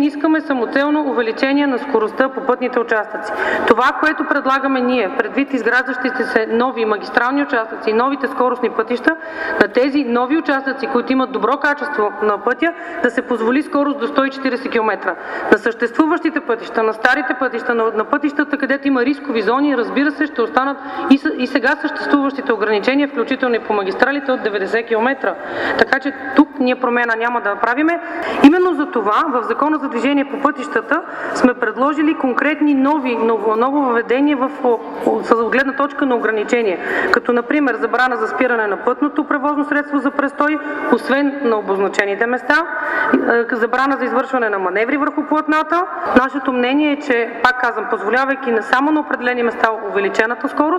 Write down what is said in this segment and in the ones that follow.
не искаме самоцелно увеличение на скоростта по пътните участъци. Това, което предлагаме ние, предвид изграждащите се нови магистрални участъци и новите скоростни пътища, на тези нови участъци, които имат добро качество на пътя, да се позволи скорост до 140 км. На съществуващите пътища, на старите пътища, на пътищата, където има рискови зони, разбира се, ще останат и сега съществуващите ограничения, включително и по магистралите от 90 км. Така че тук ние промена няма да правиме. Именно за това в Закона за движение по пътищата сме предложили конкретни ново въведение с гледна точка на ограничения, като например забрана за спиране на пътното превозно средство за престой, освен на обозначените места, забрана за извършване на маневри върху платната. Нашето мнение е, че, пак казвам, позволявайки не само на определени места увеличената скорост,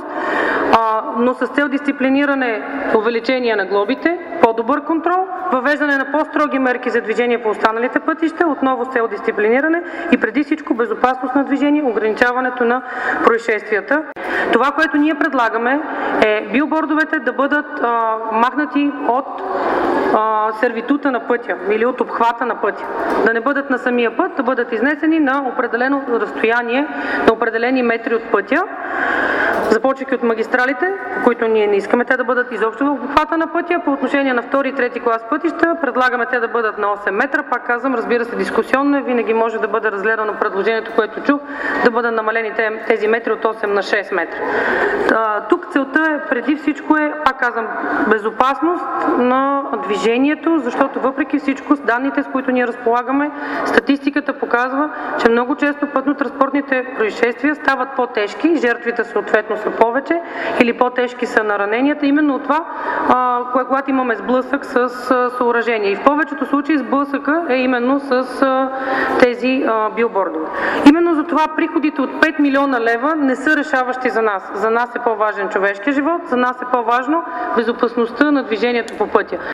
но с цел дисциплиниране, увеличение на глобите, по-добър контрол, въвеждане на по-строги мерки за движение по останалите пътища, отново с цел дисциплиниране и преди всичко безопасност на движение, ограничаването на происшествията. Това, което ние предлагаме, е билбордовете да бъдат махнати от сервитута на пътя или от обхвата на пътя. Да не бъдат на самия път, да бъдат изнесени на определено разстояние, на определени метри от пътя, започвайки от магистралите, по които ние не искаме те да бъдат изобщо в обхвата на пътя. По отношение на втори и трети клас пътища предлагаме те да бъдат на 8 метра. Пак казвам, разбира се, дискусионно винаги може да бъде разгледано предложението, което чух, да бъдат намалени тези метри от 8 на 6 метра. Тук целта е преди всичко пак казвам, безопасност на движението, защото въпреки всичко с данните, с които ние разполагаме, статистиката показва, че много често пътно-транспортните происшествия стават по-тежки, жертвите съответно са повече или по-тежки са нараненията, именно от това, когато имаме сблъсък с съоръжение. И в повечето случаи сблъсъка е именно с тези билбордове. Именно за това приходите от 5 милиона лева не са решаващи за нас. За нас е по-важен човешкият живот, за нас е по-важно безопасността на движението по пътя.